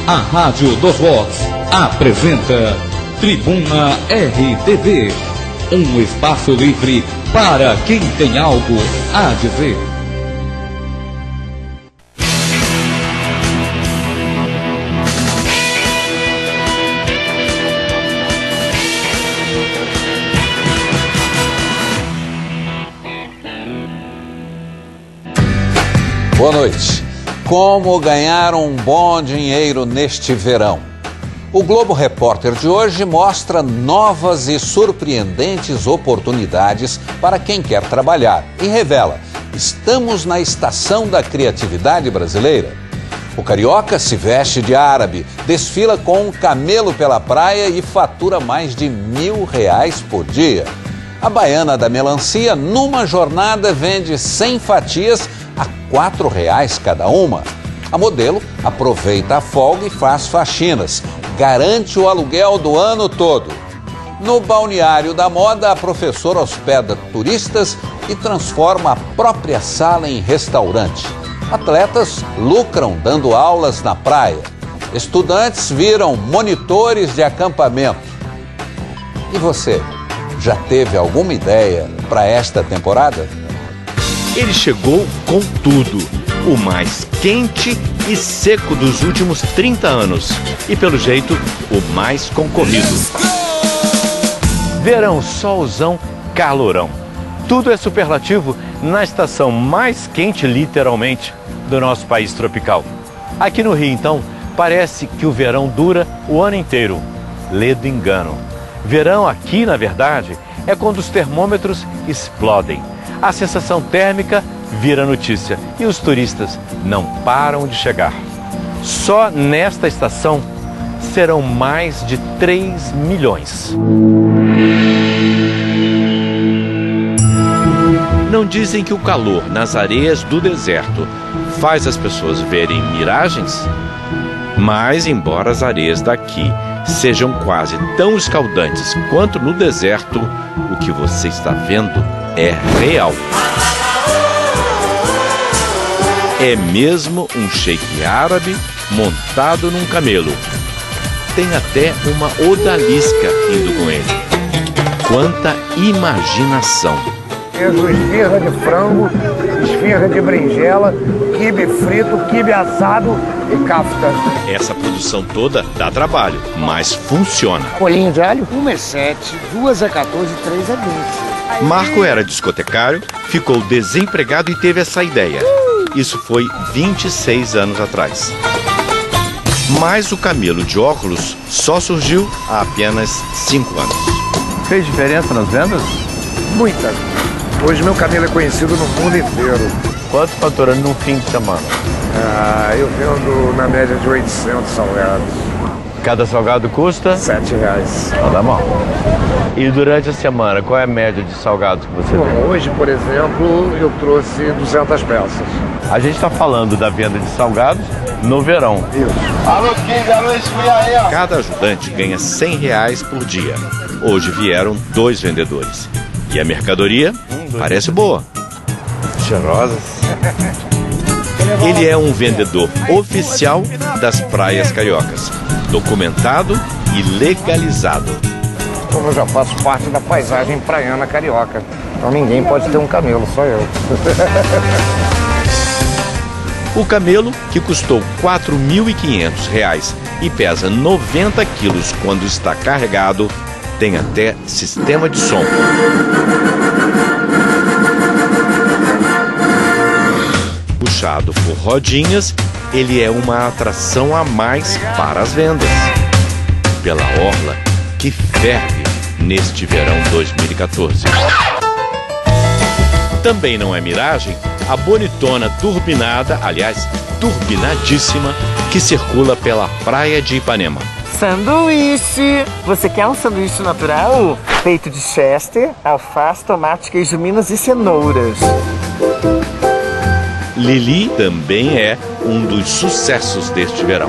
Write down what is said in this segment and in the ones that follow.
A Rádio dos Vox apresenta Tribuna RTV, um espaço livre para quem tem algo a dizer. Boa noite. Como ganhar um bom dinheiro neste verão? O Globo Repórter de hoje mostra novas e surpreendentes oportunidades para quem quer trabalhar e revela: estamos na estação da criatividade brasileira. O carioca se veste de árabe, desfila com um camelo pela praia e fatura mais de R$1.000 por dia. A baiana da melancia, numa jornada, vende 100 fatias a R$4 cada uma. A modelo aproveita a folga e faz faxinas. Garante o aluguel do ano todo. No balneário da moda, a professora hospeda turistas e transforma a própria sala em restaurante. Atletas lucram dando aulas na praia. Estudantes viram monitores de acampamento. E você, já teve alguma ideia para esta temporada? Ele chegou com tudo, o mais quente e seco dos últimos 30 anos e, pelo jeito, o mais concorrido. Verão, solzão, calorão. Tudo é superlativo na estação mais quente, literalmente, do nosso país tropical. Aqui no Rio, então, parece que o verão dura o ano inteiro. Ledo engano. Verão aqui, na verdade, é quando os termômetros explodem. A sensação térmica vira notícia e os turistas não param de chegar. Só nesta estação serão mais de 3 milhões. Não dizem que o calor nas areias do deserto faz as pessoas verem miragens? Mas, embora as areias daqui sejam quase tão escaldantes quanto no deserto, o que você está vendo é real. É mesmo um sheik árabe montado num camelo. Tem até uma odalisca indo com ele. Quanta imaginação! Esfirra de frango, esfirra de berinjela, quibe frito, quibe assado e kafta. Essa produção toda dá trabalho, mas funciona. Bolinho de alho? 1 é 7, 2 é 14, 3 é 20. Marco era discotecário, ficou desempregado e teve essa ideia. Isso foi 26 anos atrás. Mas o camelo de óculos só surgiu há apenas 5 anos. Fez diferença nas vendas? Muita. Hoje meu camelo é conhecido no mundo inteiro. Quanto faturando num fim de semana? Eu vendo na média de 800 salgados. Cada salgado custa? R$7. Não dá mal. E durante a semana, qual é a média de salgados que você vende? Hoje, por exemplo, eu trouxe 200 peças. A gente está falando da venda de salgados no verão. Isso. Alô, King, alô, esfria aí, ó. Cada ajudante ganha R$100 por dia. Hoje vieram 2 vendedores. E a mercadoria parece boa. Cheirosas. Ele é um vendedor oficial das praias cariocas, documentado e legalizado. Como eu já faço parte da paisagem praiana carioca, então ninguém pode ter um camelo, só eu. O camelo, que custou R$4.500 e pesa 90 quilos quando está carregado, tem até sistema de som. Puxado por rodinhas, ele é uma atração a mais para as vendas. Pela orla que ferve neste verão 2014. Também não é miragem a bonitona turbinada, aliás, turbinadíssima, que circula pela praia de Ipanema. Sanduíche! Você quer um sanduíche natural? Feito de chester, alface, tomate, queijo minas e cenouras. Lili também é um dos sucessos deste verão.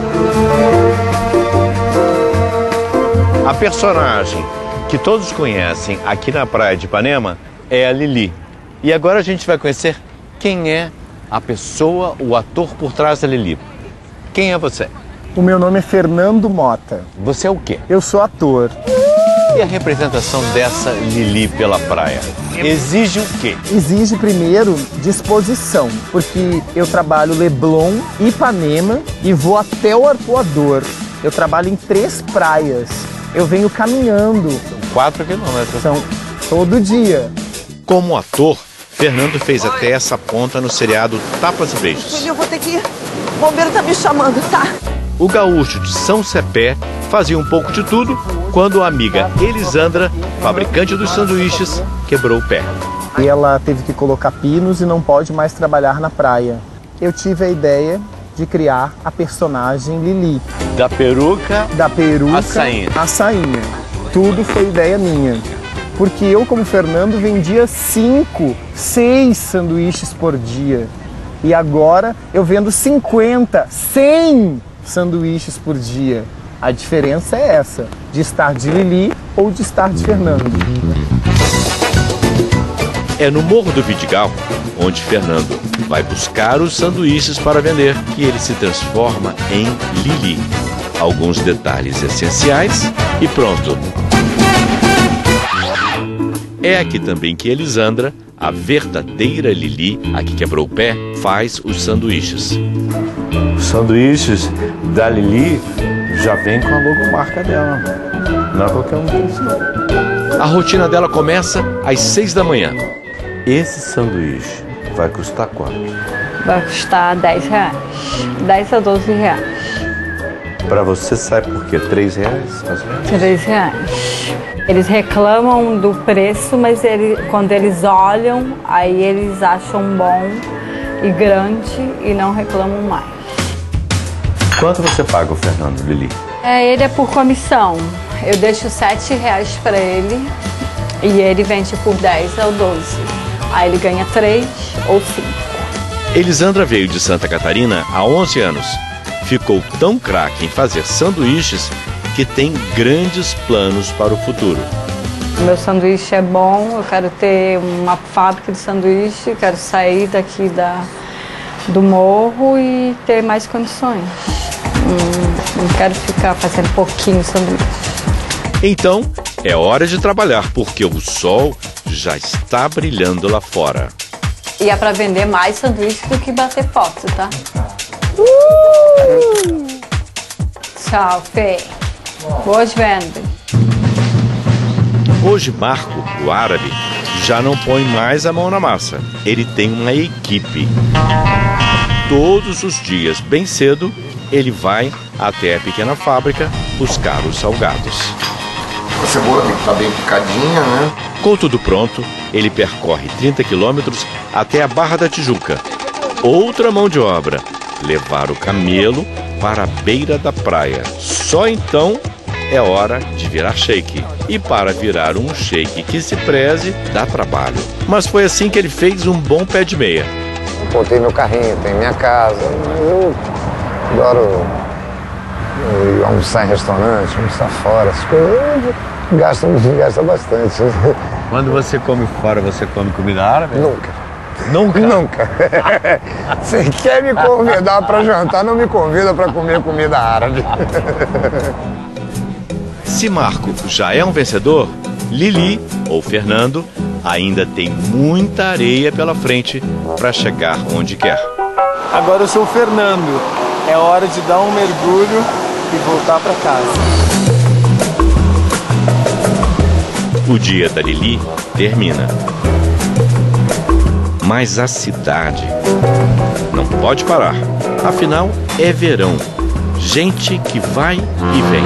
A personagem que todos conhecem aqui na praia de Ipanema é a Lili. E agora a gente vai conhecer quem é a pessoa, o ator por trás da Lili. Quem é você? O meu nome é Fernando Mota. Você é o quê? Eu sou ator. E a representação dessa Lili pela praia? Exige o quê? Exige primeiro disposição, porque eu trabalho Leblon, Ipanema e vou até o Arpoador. Eu trabalho em 3 praias. Eu venho caminhando. 4 quilômetros. São todo dia. Como ator, Fernando fez até essa ponta no seriado Tapas e Beijos. Eu vou ter que ir. O bombeiro tá me chamando, tá? O gaúcho de São Cepé fazia um pouco de tudo quando a amiga Elisandra, fabricante dos sanduíches, quebrou o pé. E ela teve que colocar pinos e não pode mais trabalhar na praia. Eu tive a ideia de criar a personagem Lili. Da peruca à sainha. Tudo foi ideia minha. Porque eu, como Fernando, vendia 5, 6 sanduíches por dia. E agora eu vendo 50, 100 sanduíches por dia. A diferença é essa, de estar de Lili ou de estar de Fernando. É no Morro do Vidigal, onde Fernando vai buscar os sanduíches para vender, que ele se transforma em Lili. Alguns detalhes essenciais e pronto. É aqui também que Elisandra, a verdadeira Lili, a que quebrou o pé, faz os sanduíches. Os sanduíches da Lili já vem com a logomarca dela. Não é qualquer um deles, não. A rotina dela começa às 6 da manhã. Esse sanduíche vai custar quanto? Vai custar R$10. 10 a 12 reais. Pra você sai por quê? R$3? R$3. Eles reclamam do preço, mas quando eles olham, aí eles acham bom e grande e não reclamam mais. Quanto você paga o Fernando, Lili? Ele é por comissão. Eu deixo R$7 para ele e ele vende por 10 ou 12. Aí ele ganha 3 ou 5. Elisandra veio de Santa Catarina há 11 anos. Ficou tão craque em fazer sanduíches que tem grandes planos para o futuro. Meu sanduíche é bom, eu quero ter uma fábrica de sanduíche, quero sair daqui do morro e ter mais condições. Não quero ficar fazendo pouquinho sanduíche. Então, é hora de trabalhar, porque o sol já está brilhando lá fora. E é para vender mais sanduíche do que bater foto, tá? Tchau, Fê. Boas vendas. Hoje, Marco, o árabe, já não põe mais a mão na massa. Ele tem uma equipe. Todos os dias, bem cedo, ele vai até a pequena fábrica buscar os salgados. A cebola tem que estar bem picadinha, né? Com tudo pronto, ele percorre 30 quilômetros até a Barra da Tijuca. Outra mão de obra, levar o camelo para a beira da praia. Só então é hora de virar shake. E para virar um shake que se preze, dá trabalho. Mas foi assim que ele fez um bom pé de meia. Botei meu carrinho, tem minha casa. Eu adoro almoçar em restaurante, almoçar fora. Essas coisas gasta bastante. Quando você come fora, você come comida árabe? Nunca. Nunca? Nunca. Você quer me convidar para jantar, não me convida para comer comida árabe. Se Marco já é um vencedor, Lili, ou Fernando, ainda tem muita areia pela frente para chegar onde quer. Agora eu sou o Fernando. É hora de dar um mergulho e voltar para casa. O dia da Lili termina. Mas a cidade não pode parar. Afinal, é verão. Gente que vai e vem.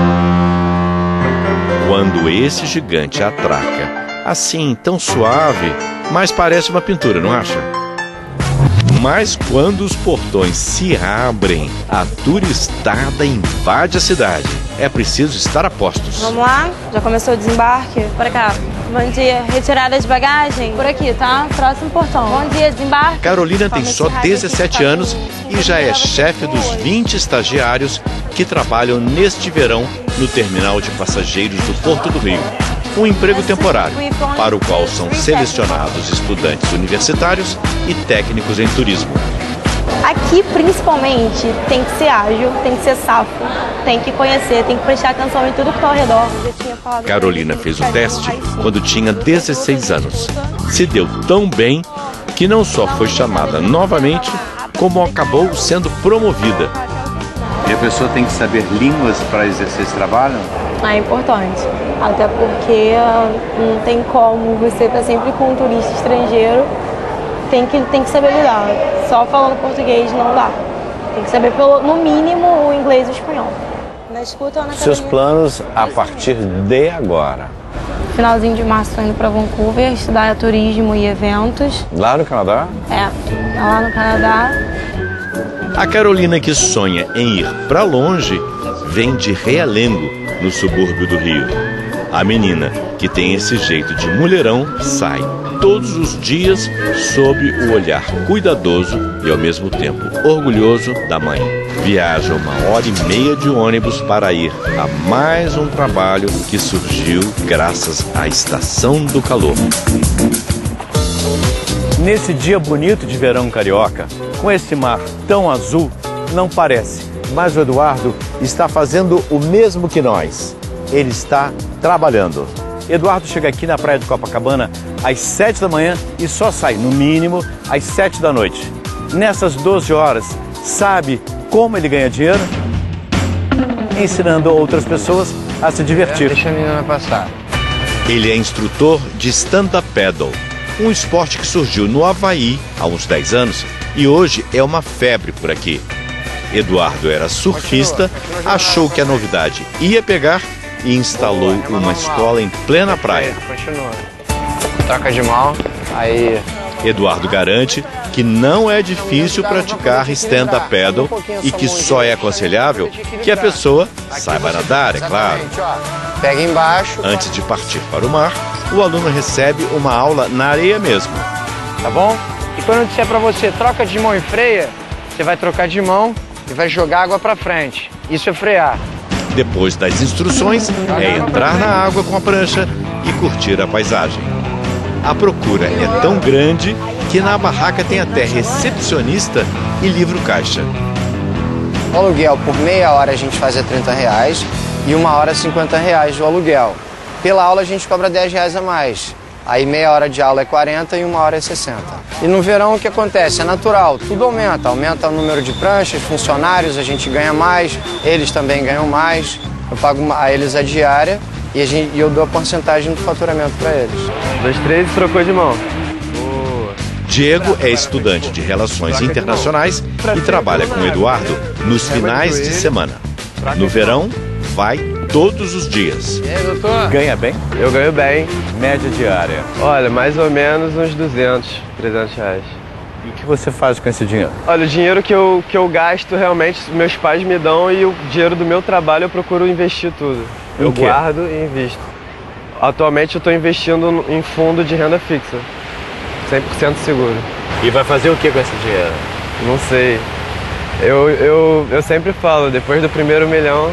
Quando esse gigante atraca, assim, tão suave, mas parece uma pintura, não acha? Mas quando os portões se abrem, a turistada invade a cidade. É preciso estar a postos. Vamos lá? Já começou o desembarque? Por cá. Bom dia. Retirada de bagagem? Por aqui, tá? Próximo portão. Bom dia, desembarque. Carolina tem só 17 anos e já é chefe dos 20 estagiários que trabalham neste verão no terminal de passageiros do Porto do Rio. Um emprego temporário, para o qual são selecionados estudantes universitários e técnicos em turismo. Aqui, principalmente, tem que ser ágil, tem que ser safo, tem que conhecer, tem que prestar atenção em tudo que está ao redor. Carolina fez o teste quando tinha 16 anos. Se deu tão bem que não só foi chamada novamente, como acabou sendo promovida. E a pessoa tem que saber línguas para exercer esse trabalho? É importante, até porque não tem como você estar sempre com um turista estrangeiro, tem que saber lidar. Só falando português não dá. Tem que saber, no mínimo, o inglês e o espanhol. Na escuta ou na Seus planos a partir de agora? Finalzinho de março estou indo para Vancouver estudar turismo e eventos. Lá no Canadá? É, lá no Canadá. A Carolina que sonha em ir para longe vem de Realengo, no subúrbio do Rio. A menina que tem esse jeito de mulherão sai todos os dias sob o olhar cuidadoso e ao mesmo tempo orgulhoso da mãe. Viaja 1h30 de ônibus para ir a mais um trabalho que surgiu graças à estação do calor. Nesse dia bonito de verão carioca, com esse mar tão azul, não parece, mas o Eduardo está fazendo o mesmo que nós. Ele está trabalhando. Eduardo chega aqui na praia de Copacabana às 7 da manhã e só sai, no mínimo, às 7 da noite. Nessas 12 horas, sabe como ele ganha dinheiro? Ensinando outras pessoas a se divertir. Deixa a menina passar. Ele é instrutor de stand-up paddle, um esporte que surgiu no Havaí há uns 10 anos e hoje é uma febre por aqui. Eduardo era surfista, achou que a novidade ia pegar e instalou uma escola em plena praia. Continua. Troca de mão, aí... Eduardo garante que não é difícil praticar stand-up paddle e que só é aconselhável que a pessoa saiba nadar, é claro. Pega embaixo. Antes de partir para o mar, o aluno recebe uma aula na areia mesmo. Tá bom? E quando eu disser pra você troca de mão e freia, você vai trocar de mão e vai jogar água pra frente. Isso é frear. Depois das instruções, é entrar na água com a prancha e curtir a paisagem. A procura é tão grande que na barraca tem até recepcionista e livro-caixa. O aluguel por meia hora a gente faz R$30 e 1 hora R$50 do aluguel. Pela aula a gente cobra R$10 a mais. Aí meia hora de aula é 40 e 1 hora é 60. E no verão o que acontece? É natural, tudo aumenta. Aumenta o número de pranchas, funcionários, a gente ganha mais, eles também ganham mais. Eu pago a eles a diária e eu dou a porcentagem do faturamento para eles. 2, 3 e trocou de mão. Diego é estudante de Relações Internacionais e trabalha com Eduardo nos finais de semana. No verão, vai todos os dias. E aí, doutor? Ganha bem? Eu ganho bem. Média diária. Olha, mais ou menos uns 200, 300 reais. E o que você faz com esse dinheiro? Olha, o dinheiro que eu gasto realmente, meus pais me dão e o dinheiro do meu trabalho eu procuro investir tudo. Eu guardo e invisto. Atualmente eu estou investindo em fundo de renda fixa. 100% seguro. E vai fazer o que com esse dinheiro? Não sei. Eu sempre falo, depois do primeiro milhão...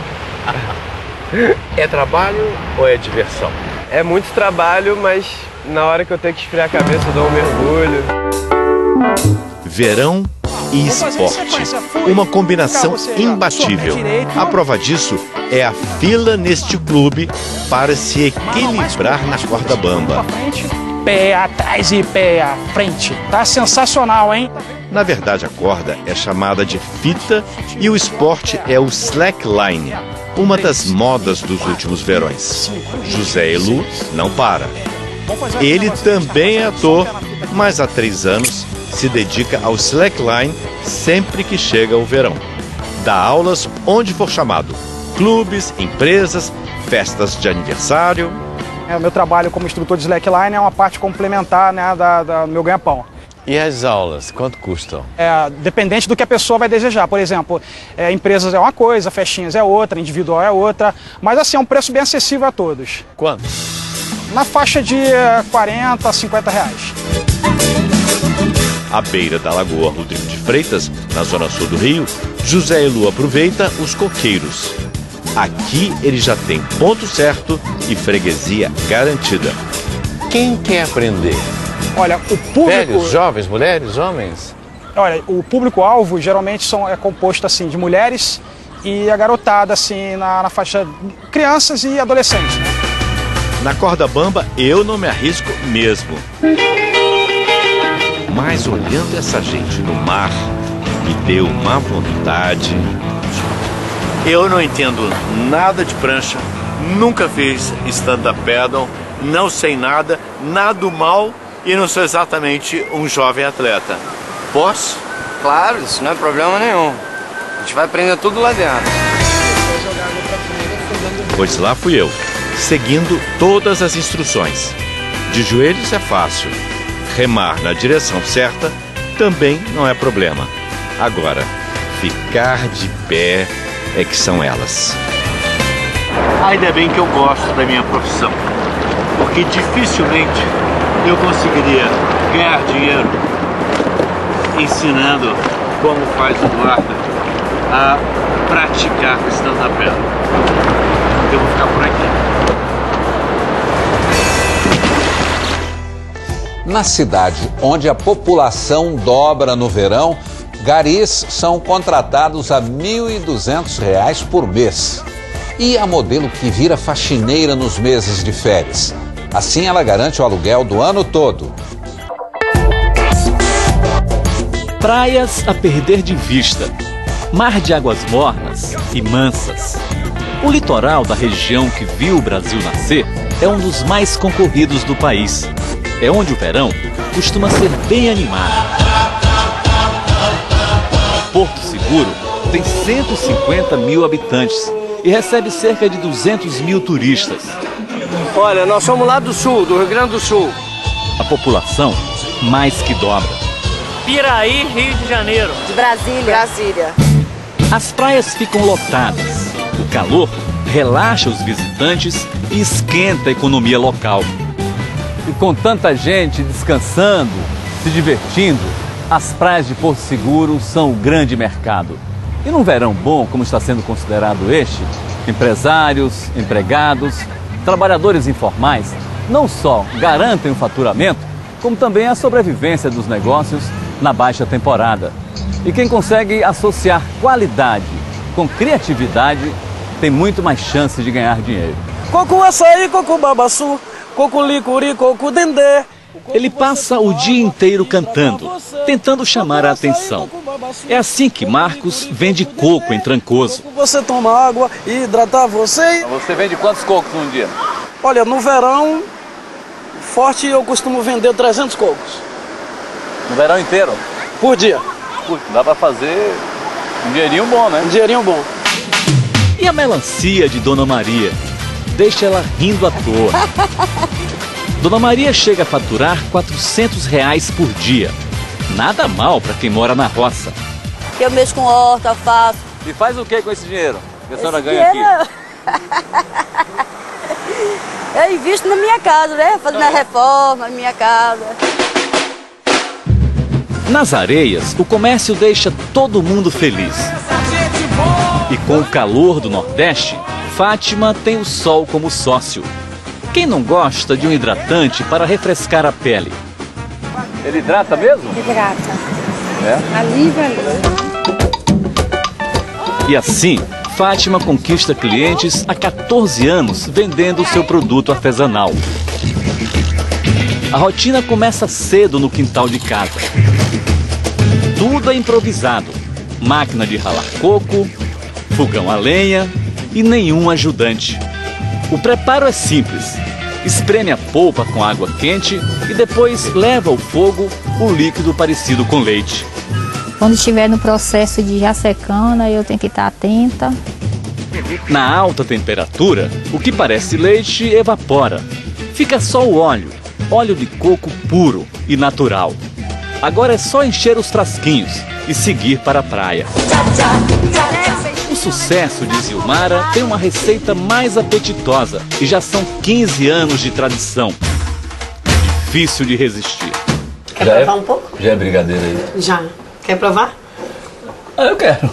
É trabalho ou é diversão? É muito trabalho, mas na hora que eu tenho que esfriar a cabeça eu dou um mergulho. Verão e esporte. Uma combinação imbatível. A prova disso é a fila neste clube para se equilibrar na corda bamba. Pé atrás e pé à frente. Tá sensacional, hein? Na verdade, a corda é chamada de fita e o esporte é o slackline, uma das modas dos últimos verões. José Elu não para. Ele também é ator, mas há 3 anos se dedica ao slackline sempre que chega o verão. Dá aulas onde for chamado. Clubes, empresas, festas de aniversário. O meu trabalho como instrutor de slackline é uma parte complementar, né, do meu ganha-pão. E as aulas, quanto custam? Dependente do que a pessoa vai desejar. Por exemplo, empresas é uma coisa, festinhas é outra, individual é outra. Mas assim, é um preço bem acessível a todos. Quanto? Na faixa de 40 a 50 reais. À beira da Lagoa Rodrigo de Freitas, na zona sul do Rio, José Elu aproveita os coqueiros. Aqui ele já tem ponto certo e freguesia garantida. Quem quer aprender? Olha, o público... Velhos, jovens, mulheres, homens? Olha, o público-alvo geralmente é composto assim, de mulheres e a garotada assim, na faixa crianças e adolescentes. Né? Na corda bamba eu não me arrisco mesmo. Mas olhando essa gente no mar, me deu uma vontade. Eu não entendo nada de prancha, nunca fiz stand-up paddle, não sei nada, nado mal e não sou exatamente um jovem atleta. Posso? Claro, isso não é problema nenhum. A gente vai aprender tudo lá dentro. Pois lá fui eu, seguindo todas as instruções. De joelhos é fácil. Remar na direção certa também não é problema. Agora, ficar de pé é que são elas. Ainda bem que eu gosto da minha profissão, porque dificilmente eu conseguiria ganhar dinheiro ensinando como faz o Eduardo a praticar stand-up paddle. Eu vou ficar por aqui. Na cidade onde a população dobra no verão, garis são contratados a R$ 1.200 por mês. E a modelo que vira faxineira nos meses de férias. Assim ela garante o aluguel do ano todo. Praias a perder de vista, mar de águas mornas e mansas. O litoral da região que viu o Brasil nascer é um dos mais concorridos do país. É onde o verão costuma ser bem animado. Porto Seguro tem 150 mil habitantes e recebe cerca de 200 mil turistas. Olha, nós somos lá do sul, do Rio Grande do Sul. A população mais que dobra. Piraí, Rio de Janeiro. De Brasília. As praias ficam lotadas. O calor relaxa os visitantes e esquenta a economia local. E com tanta gente descansando, se divertindo, as praias de Porto Seguro são o grande mercado. E num verão bom, como está sendo considerado este, empresários, empregados, trabalhadores informais não só garantem o faturamento, como também a sobrevivência dos negócios na baixa temporada. E quem consegue associar qualidade com criatividade tem muito mais chance de ganhar dinheiro. Coco açaí, coco babaçu, coco licuri, coco dendê. Ele passa o dia inteiro cantando, tentando chamar a atenção. É assim que Marcos vende coco em Trancoso. Você toma água e hidratar você. Você vende quantos cocos num dia? Olha, no verão forte eu costumo vender 300 cocos. No verão inteiro? Por dia. Dá pra fazer um dinheirinho bom, né? Um dinheirinho bom. E a melancia de Dona Maria? Deixa ela rindo à toa. Dona Maria chega a faturar R$ 400 por dia. Nada mal para quem mora na roça. Eu mexo com horta, faço. E faz o que com esse dinheiro que a senhora ganha aqui? Eu invisto na minha casa, né? Fazendo a reforma na minha casa. Nas areias, o comércio deixa todo mundo feliz. E com o calor do Nordeste, Fátima tem o sol como sócio. Quem não gosta de um hidratante para refrescar a pele? Ele hidrata mesmo? Hidrata. É? Alívio. E assim, Fátima conquista clientes há 14 anos vendendo o seu produto artesanal. A rotina começa cedo no quintal de casa. Tudo é improvisado. Máquina de ralar coco, fogão a lenha e nenhum ajudante. O preparo é simples. Espreme a polpa com água quente e depois leva ao fogo o líquido parecido com leite. Quando estiver no processo de já secando, eu tenho que estar atenta. Na alta temperatura, o que parece leite evapora. Fica só o óleo de coco puro e natural. Agora é só encher os frasquinhos e seguir para a praia. O sucesso de Zilmara tem uma receita mais apetitosa e já são 15 anos de tradição. Difícil de resistir. Quer provar um pouco? Já é brigadeiro aí? Já. Quer provar? Eu quero.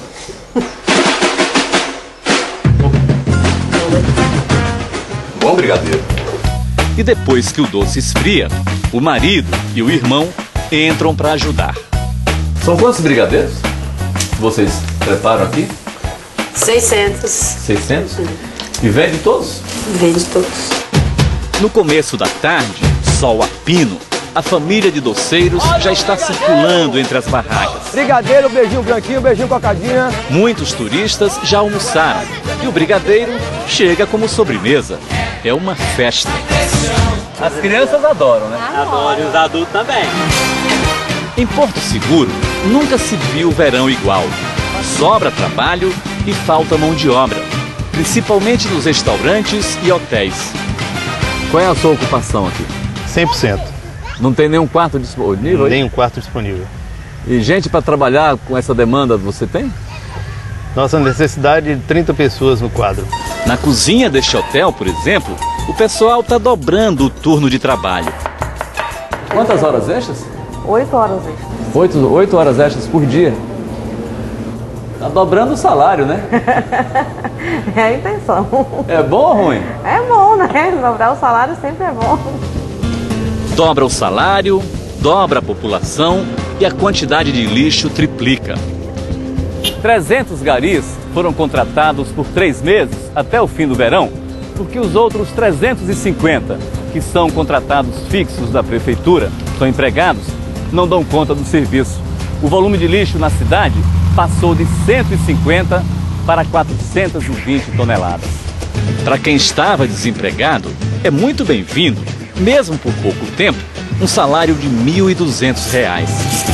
Bom brigadeiro. E depois que o doce esfria, o marido e o irmão entram para ajudar. São quantos brigadeiros vocês preparam aqui? 600. 600? E vende todos? Vende todos. No começo da tarde, sol a pino, a família de doceiros já está circulando entre as barracas. Brigadeiro, beijinho branquinho, beijinho cocadinha. Muitos turistas já almoçaram e o brigadeiro chega como sobremesa. É uma festa. As crianças adoram, né? Adoram, e os adultos também. Em Porto Seguro, nunca se viu verão igual. Sobra trabalho e falta mão de obra, principalmente nos restaurantes e hotéis. Qual é a sua ocupação aqui? 100%. Não tem nenhum quarto disponível? Nenhum quarto disponível. E gente para trabalhar com essa demanda você tem? Nossa necessidade de 30 pessoas no quadro. Na cozinha deste hotel, por exemplo, o pessoal está dobrando o turno de trabalho. Quantas horas extras? 8 horas extras. 8 horas extras por dia? Tá dobrando o salário, né? É a intenção. É bom ou ruim? É bom, né? Dobrar o salário sempre é bom. Dobra o salário, dobra a população e a quantidade de lixo triplica. 300 garis foram contratados por 3 meses até o fim do verão, porque os outros 350, que são contratados fixos da prefeitura, são empregados, não dão conta do serviço. O volume de lixo na cidade passou de 150 para 420 toneladas. Para quem estava desempregado, é muito bem-vindo, mesmo por pouco tempo, um salário de R$ 1.200.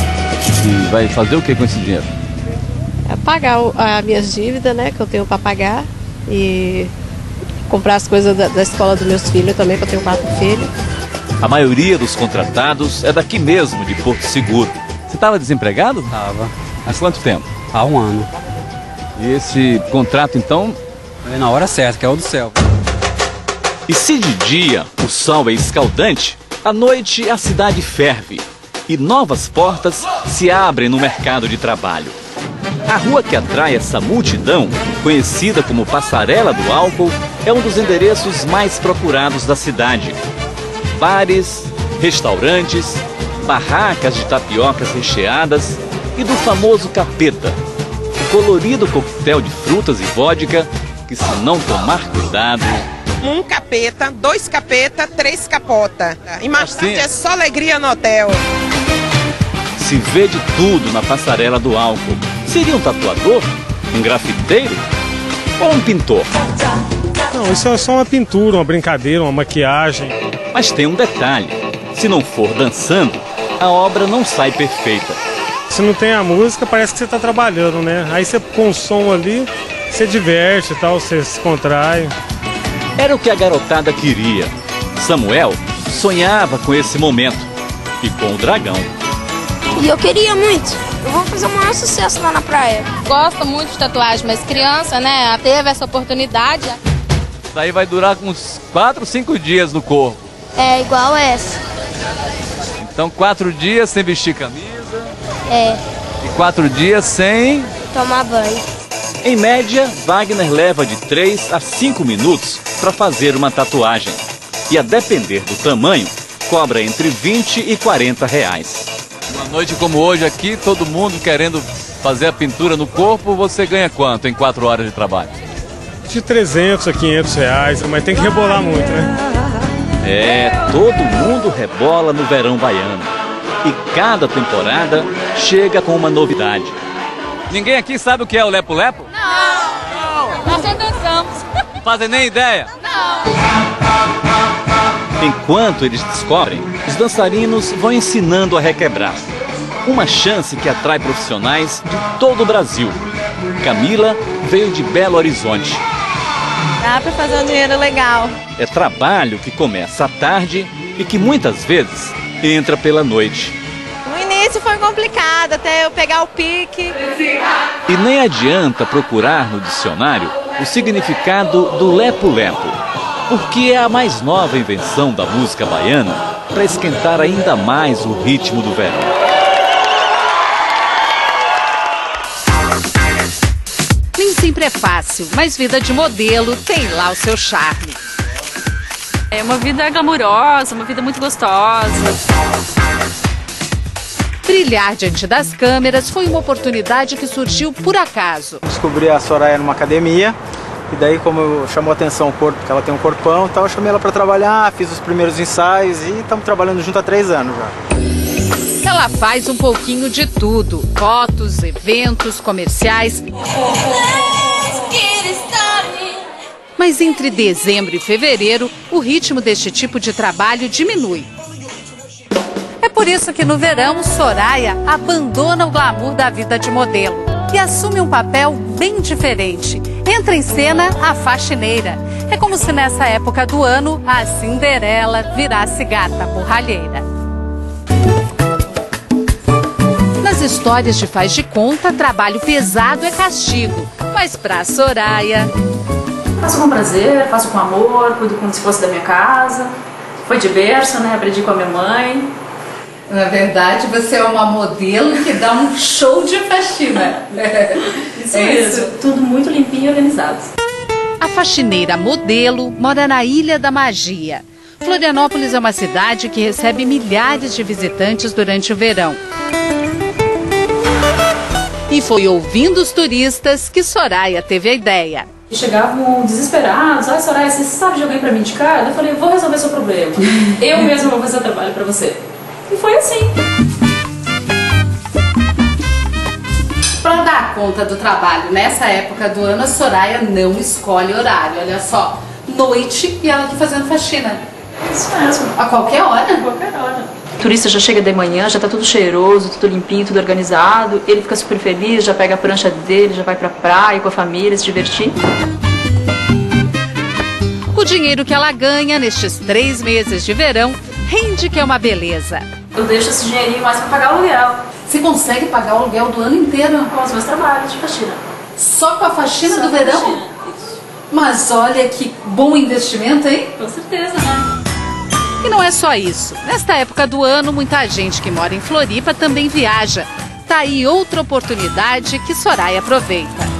E vai fazer o que com esse dinheiro? É pagar as minhas dívidas, né, que eu tenho para pagar, e comprar as coisas da escola dos meus filhos também, que eu tenho 4 filhos. A maioria dos contratados é daqui mesmo, de Porto Seguro. Você estava desempregado? Estava. Há quanto tempo? Há 1 ano. E esse contrato, então? É na hora certa, que é o do céu. E se de dia o sol é escaldante, à noite a cidade ferve e novas portas se abrem no mercado de trabalho. A rua que atrai essa multidão, conhecida como Passarela do Álcool, é um dos endereços mais procurados da cidade. Bares, restaurantes, barracas de tapiocas recheadas e do famoso capeta, o colorido coquetel de frutas e vodka que, se não tomar cuidado... 1 capeta, 2 capeta, 3 capota. E mais tarde é só alegria no hotel. Se vê de tudo na Passarela do Álcool. Seria um tatuador? Um grafiteiro? Ou um pintor? Não, isso é só uma pintura, uma brincadeira, uma maquiagem. Mas tem um detalhe. Se não for dançando, a obra não sai perfeita. Se não tem a música, parece que você está trabalhando, né? Aí você com o som ali, você diverte e tal, você se contrai. Era o que a garotada queria. Samuel sonhava com esse momento. E com o dragão. E eu queria muito. Eu vou fazer o maior sucesso lá na praia. Gosto muito de tatuagem, mas criança, né, teve essa oportunidade. Daí vai durar uns 4, 5 dias no corpo. É igual essa. Então 4 dias sem vestir camisa. É. E 4 dias sem... tomar banho. Em média, Wagner leva de 3 a 5 minutos para fazer uma tatuagem. E a depender do tamanho, cobra entre 20 e 40 reais. Uma noite como hoje aqui, todo mundo querendo fazer a pintura no corpo, você ganha quanto em 4 horas de trabalho? De 300 a 500 reais, mas tem que rebolar muito, né? É, todo mundo rebola no verão baiano. E cada temporada chega com uma novidade. Ninguém aqui sabe o que é o lepo-lepo? Não. Nós já dançamos. Não fazem nem ideia? Não. Enquanto eles descobrem, os dançarinos vão ensinando a requebrar. Uma chance que atrai profissionais de todo o Brasil. Camila veio de Belo Horizonte. Dá pra fazer um dinheiro legal. É trabalho que começa à tarde e que muitas vezes entra pela noite. No início foi complicado, até eu pegar o pique. E nem adianta procurar no dicionário o significado do lepo-lepo, porque é a mais nova invenção da música baiana para esquentar ainda mais o ritmo do verão. Nem sempre é fácil, mas vida de modelo tem lá o seu charme. É uma vida glamurosa, uma vida muito gostosa. Brilhar diante das câmeras foi uma oportunidade que surgiu por acaso. Descobri a Soraya numa academia e daí, como chamou a atenção o corpo, porque ela tem um corpão e tal, eu chamei ela para trabalhar, fiz os primeiros ensaios e estamos trabalhando junto há 3 anos já. Ela faz um pouquinho de tudo: fotos, eventos, comerciais. Mas entre dezembro e fevereiro, o ritmo deste tipo de trabalho diminui. É por isso que no verão, Soraya abandona o glamour da vida de modelo e assume um papel bem diferente. Entra em cena a faxineira. É como se nessa época do ano a Cinderela virasse gata borralheira. Nas histórias de faz de conta, trabalho pesado é castigo. Mas pra Soraya... Faço com prazer, faço com amor, cuido como se fosse da minha casa. Foi diverso, né? Aprendi com a minha mãe. Na verdade, você é uma modelo que dá um show de faxina. Isso mesmo. Tudo muito limpinho e organizado. A faxineira modelo mora na Ilha da Magia. Florianópolis é uma cidade que recebe milhares de visitantes durante o verão. E foi ouvindo os turistas que Soraya teve a ideia. E chegavam desesperados. Ai, Soraya, você sabe de alguém pra me indicar? Eu falei, vou resolver seu problema. Eu mesma vou fazer o trabalho pra você. E foi assim. Para dar conta do trabalho nessa época do ano, a Soraya não escolhe horário. Olha só, noite e ela aqui fazendo faxina. Isso mesmo. A qualquer hora? A qualquer hora. O turista já chega de manhã, já tá tudo cheiroso, tudo limpinho, tudo organizado. Ele fica super feliz, já pega a prancha dele, já vai pra praia com a família, se divertir. O dinheiro que ela ganha nestes 3 meses de verão rende que é uma beleza. Eu deixo esse dinheirinho mais pra pagar o aluguel. Você consegue pagar o aluguel do ano inteiro? Com os meus trabalhos de faxina. Só com a faxina Só do verão? Faxina. Isso. Mas olha que bom investimento, hein? Com certeza, né? E não é só isso. Nesta época do ano, muita gente que mora em Floripa também viaja. Tá aí outra oportunidade que Soraya aproveita.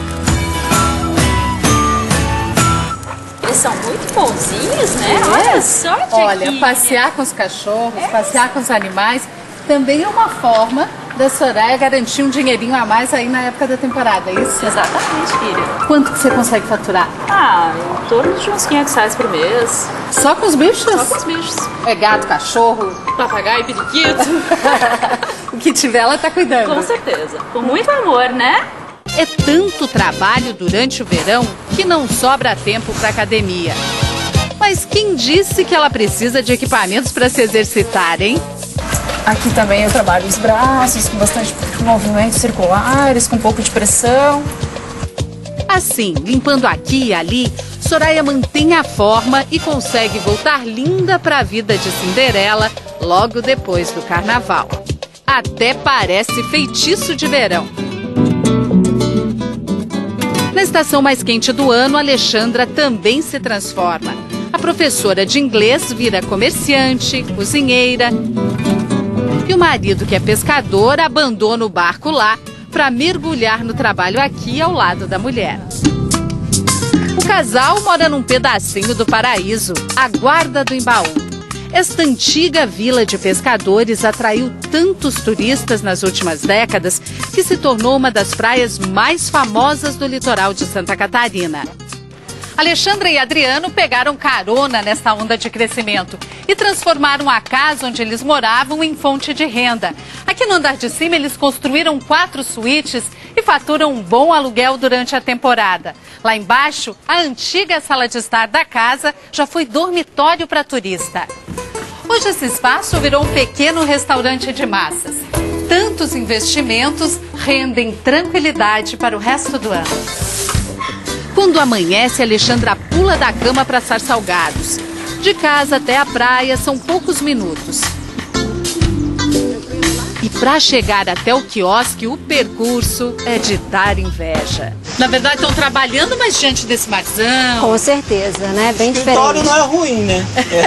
Eles são muito bonzinhos, né? Olha só, Tia. Olha, passear com os cachorros, passear com os animais, também é uma forma da Soraya garantir um dinheirinho a mais aí na época da temporada, é isso? Exatamente, filha. Quanto que você consegue faturar? Em torno de uns R$500 por mês. Só com os bichos? Só com os bichos. É gato, cachorro? Papagaio e periquito. O que tiver, ela tá cuidando. Com certeza. Com muito amor, né? É tanto trabalho durante o verão que não sobra tempo para academia. Mas quem disse que ela precisa de equipamentos para se exercitar, hein? Aqui também eu trabalho os braços, com bastante movimentos circulares, com um pouco de pressão. Assim, limpando aqui e ali, Soraya mantém a forma e consegue voltar linda para a vida de Cinderela logo depois do carnaval. Até parece feitiço de verão. Na estação mais quente do ano, Alexandra também se transforma. A professora de inglês vira comerciante, cozinheira. E o marido, que é pescador, abandona o barco lá para mergulhar no trabalho aqui ao lado da mulher. O casal mora num pedacinho do paraíso, a Guarda do Embaú. Esta antiga vila de pescadores atraiu tantos turistas nas últimas décadas que se tornou uma das praias mais famosas do litoral de Santa Catarina. Alexandra e Adriano pegaram carona nesta onda de crescimento e transformaram a casa onde eles moravam em fonte de renda. Aqui no andar de cima eles construíram 4 suítes e faturam um bom aluguel durante a temporada. Lá embaixo, a antiga sala de estar da casa já foi dormitório para turista. Hoje esse espaço virou um pequeno restaurante de massas. Tantos investimentos rendem tranquilidade para o resto do ano. Quando amanhece, Alexandra pula da cama para assar salgados. De casa até a praia são poucos minutos. E para chegar até o quiosque, o percurso é de dar inveja. Na verdade, estão trabalhando, mas diante desse marzão. Com certeza, né? Bem diferente. O escritório não é ruim, né?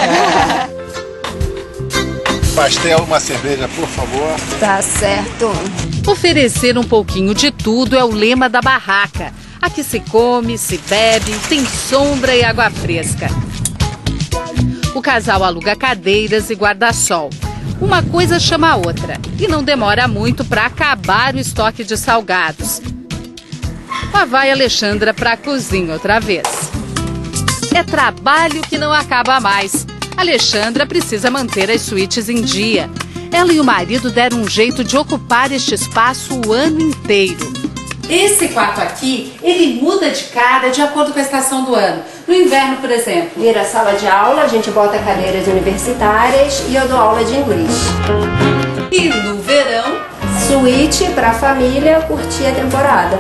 Pastel, uma cerveja, por favor. Tá certo. Oferecer um pouquinho de tudo é o lema da barraca. Aqui se come, se bebe, tem sombra e água fresca. O casal aluga cadeiras e guarda-sol. Uma coisa chama a outra e não demora muito para acabar o estoque de salgados. Lá vai a Alexandra para a cozinha outra vez. É trabalho que não acaba mais. Alexandra precisa manter as suítes em dia. Ela e o marido deram um jeito de ocupar este espaço o ano inteiro. Esse quarto aqui, ele muda de cara de acordo com a estação do ano. No inverno, por exemplo. Vira sala de aula, a gente bota cadeiras universitárias e eu dou aula de inglês. E no verão, suíte para a família curtir a temporada.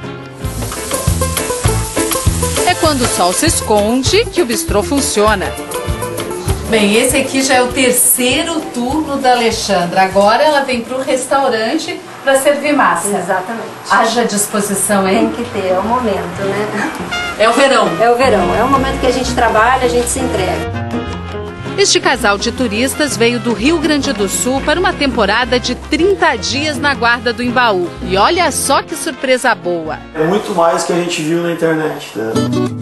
É quando o sol se esconde que o bistrô funciona. Bem, esse aqui já é o terceiro turno da Alexandra. Agora ela vem para o restaurante para servir massa. Exatamente. Haja disposição, hein? Tem que ter, é o momento, né? É o verão. É o verão, é o momento que a gente trabalha, a gente se entrega. Este casal de turistas veio do Rio Grande do Sul para uma temporada de 30 dias na Guarda do Embaú. E olha só que surpresa boa. É muito mais que a gente viu na internet, né?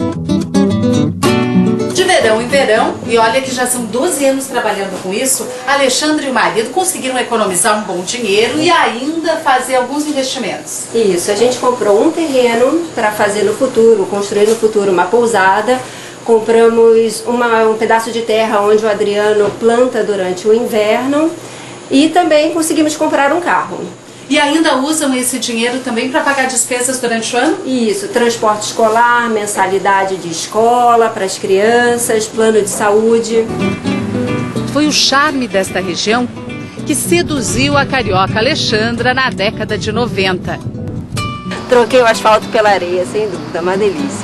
De verão em verão, e olha que já são 12 anos trabalhando com isso, a Alexandra e o marido conseguiram economizar um bom dinheiro e ainda fazer alguns investimentos. Isso, a gente comprou um terreno para fazer no futuro, construir no futuro uma pousada. Compramos um pedaço de terra onde o Adriano planta durante o inverno e também conseguimos comprar um carro. E ainda usam esse dinheiro também para pagar despesas durante o ano? Isso, transporte escolar, mensalidade de escola para as crianças, plano de saúde. Foi o charme desta região que seduziu a carioca Alexandra na década de 90. Troquei o asfalto pela areia, sem dúvida, uma delícia.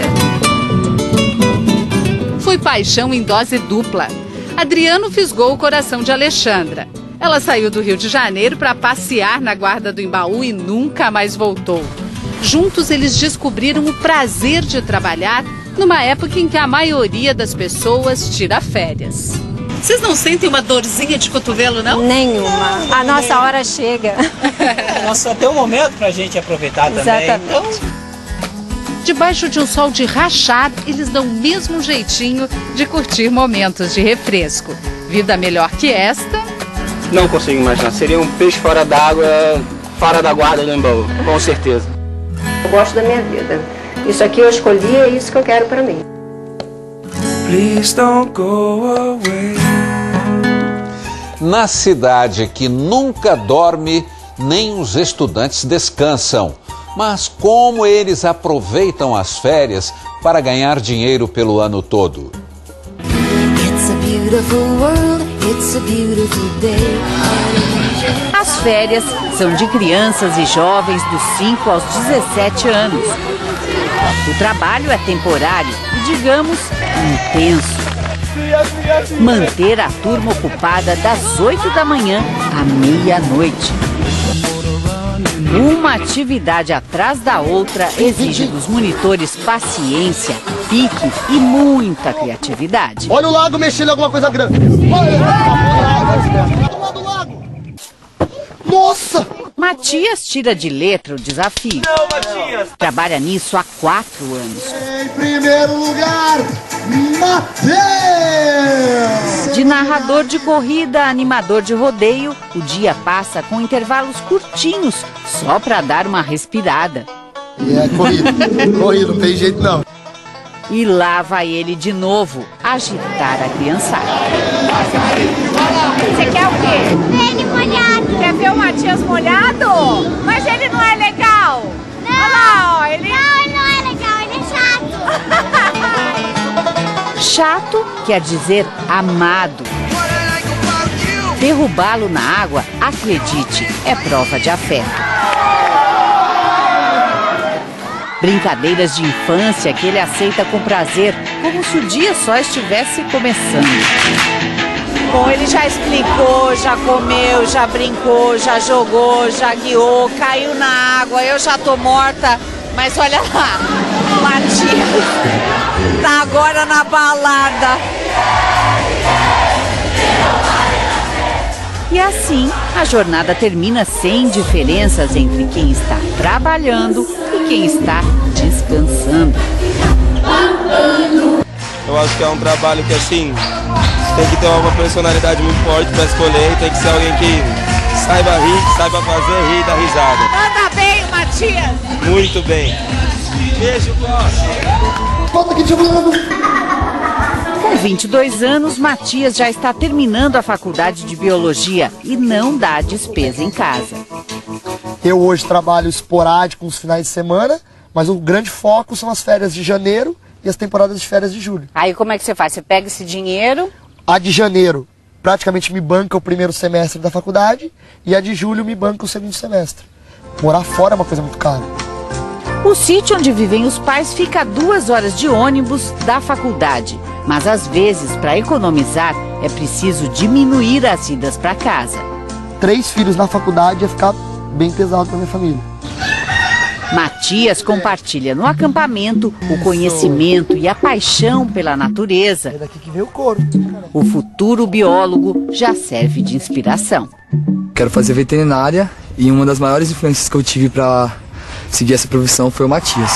Foi paixão em dose dupla. Adriano fisgou o coração de Alexandra. Ela saiu do Rio de Janeiro para passear na Guarda do Embaú e nunca mais voltou. Juntos eles descobriram o prazer de trabalhar numa época em que a maioria das pessoas tira férias. Vocês não sentem uma dorzinha de cotovelo, não? Nenhuma. A nossa hora chega. Só tem um momento pra gente aproveitar também. Exatamente. Então... Debaixo de um sol de rachar, eles dão o mesmo jeitinho de curtir momentos de refresco. Vida melhor que esta? Não consigo imaginar. Seria um peixe fora d'água, fora da Guarda do Embaú, com certeza. Eu gosto da minha vida. Isso aqui eu escolhi, é isso que eu quero pra mim. Please don't go away. Na cidade que nunca dorme, nem os estudantes descansam. Mas como eles aproveitam as férias para ganhar dinheiro pelo ano todo? As férias são de crianças e jovens dos 5 aos 17 anos. O trabalho é temporário e, digamos, intenso. Manter a turma ocupada das 8 da manhã à meia-noite. Uma atividade atrás da outra exige dos monitores paciência, pique e muita criatividade. Olha o lago mexendo em alguma coisa grande. Nossa! Matias tira de letra o desafio. Não, Matias! Trabalha nisso há 4 anos. Em primeiro lugar, Matheus! De narrador de corrida a animador de rodeio, o dia passa com intervalos curtinhos, só para dar uma respirada. É corrida, corrida, não tem jeito não. E lá vai ele de novo, agitar a criançada. Você quer o quê? Ele molhado. Quer ver o Matias molhado? Mas ele não é legal. Não. Olha lá, ó, ele... Não, ele não é legal, ele é chato. Chato quer dizer amado. Derrubá-lo na água, acredite, é prova de afeto. Brincadeiras de infância que ele aceita com prazer, como se o dia só estivesse começando. Bom, ele já explicou, já comeu, já brincou, já jogou, já guiou, caiu na água, eu já tô morta. Mas olha lá, o Matias tá agora na balada. E assim, a jornada termina sem diferenças entre quem está trabalhando e quem está descansando. Eu acho que é um trabalho que, assim, tem que ter uma personalidade muito forte para escolher e tem que ser alguém que saiba rir, que saiba fazer rir e dar risada. Anda bem, Matias! Muito bem. Beijo, Cláudio. Volta aqui, deixa eu... Com 22 anos, Matias já está terminando a faculdade de Biologia e não dá despesa em casa. Eu hoje trabalho esporádico nos finais de semana, mas o grande foco são as férias de janeiro e as temporadas de férias de julho. Aí como é que você faz? Você pega esse dinheiro? A de janeiro praticamente me banca o primeiro semestre da faculdade e a de julho me banca o segundo semestre. Morar fora é uma coisa muito cara. O sítio onde vivem os pais fica a 2 horas de ônibus da faculdade. Mas às vezes, para economizar, é preciso diminuir as idas para casa. 3 filhos na faculdade ia ficar bem pesado para minha família. Matias compartilha no acampamento o conhecimento e a paixão pela natureza. É daqui que vem o couro. O futuro biólogo já serve de inspiração. Quero fazer veterinária e uma das maiores influências que eu tive para seguir essa profissão foi o Matias.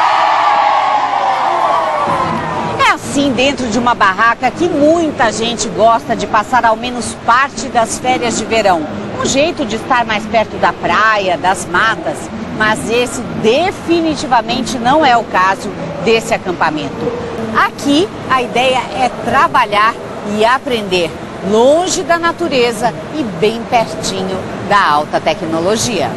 É assim dentro de uma barraca que muita gente gosta de passar ao menos parte das férias de verão. Um jeito de estar mais perto da praia, das matas. Mas esse definitivamente não é o caso desse acampamento. Aqui a ideia é trabalhar e aprender longe da natureza e bem pertinho da alta tecnologia.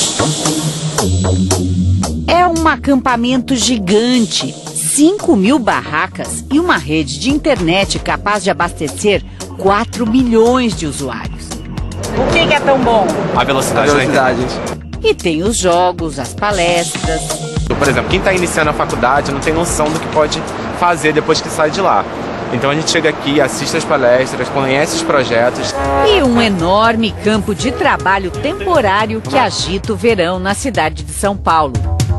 É um acampamento gigante, 5.000 barracas e uma rede de internet capaz de abastecer 4 milhões de usuários. O que é tão bom? A velocidade. E tem os jogos, as palestras. Por exemplo, quem está iniciando a faculdade não tem noção do que pode fazer depois que sai de lá. Então a gente chega aqui, assiste as palestras, conhece os projetos. E um enorme campo de trabalho temporário que agita o verão na cidade de São Paulo.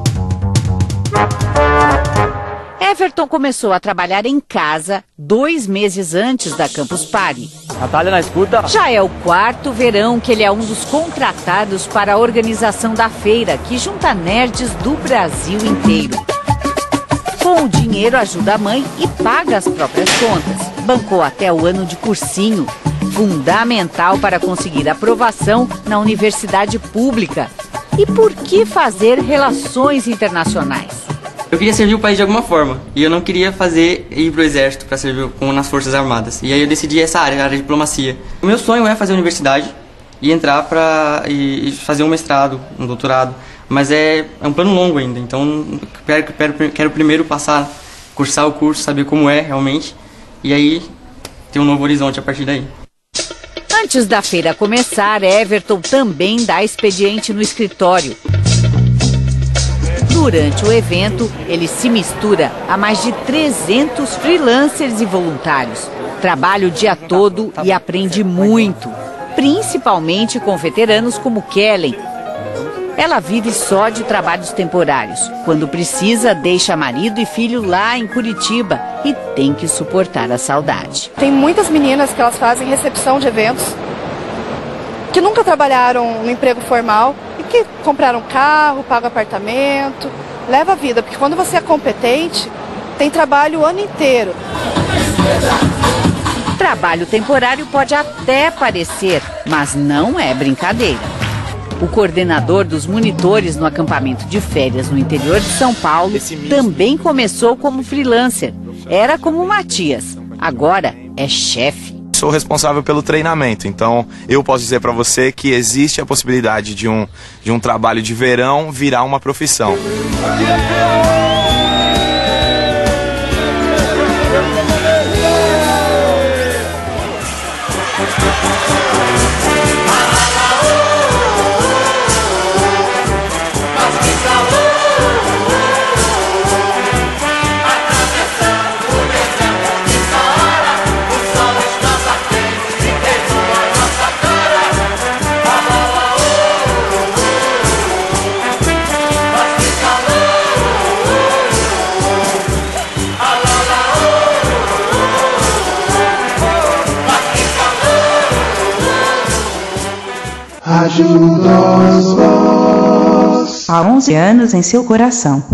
Everton começou a trabalhar em casa 2 meses antes da Campus Party. Natália, na escuta. Já é o 4º verão que ele é um dos contratados para a organização da feira, que junta nerds do Brasil inteiro. Com o dinheiro ajuda a mãe e paga as próprias contas. Bancou até o ano de cursinho, fundamental para conseguir aprovação na universidade pública. E por que fazer relações internacionais? Eu queria servir o país de alguma forma, e eu não queria ir pro exército para servir nas Forças Armadas. E aí eu decidi essa área, a área de diplomacia. O meu sonho é fazer a universidade e entrar e fazer um mestrado, um doutorado. Mas é um plano longo ainda, então quero primeiro cursar o curso, saber como é realmente, e aí ter um novo horizonte a partir daí. Antes da feira começar, Everton também dá expediente no escritório. Durante o evento, ele se mistura a mais de 300 freelancers e voluntários. Trabalha o dia todo e aprende muito, principalmente com veteranos como Kellen. Ela vive só de trabalhos temporários. Quando precisa, deixa marido e filho lá em Curitiba e tem que suportar a saudade. Tem muitas meninas que elas fazem recepção de eventos, que nunca trabalharam no emprego formal e que compraram carro, pagam apartamento, leva a vida, porque quando você é competente, tem trabalho o ano inteiro. Trabalho temporário pode até parecer, mas não é brincadeira. O coordenador dos monitores no acampamento de férias no interior de São Paulo também começou como freelancer. Era como o Matias, agora é chefe. Sou responsável pelo treinamento, então eu posso dizer para você que existe a possibilidade de um trabalho de verão virar uma profissão. Há 11 anos em seu coração.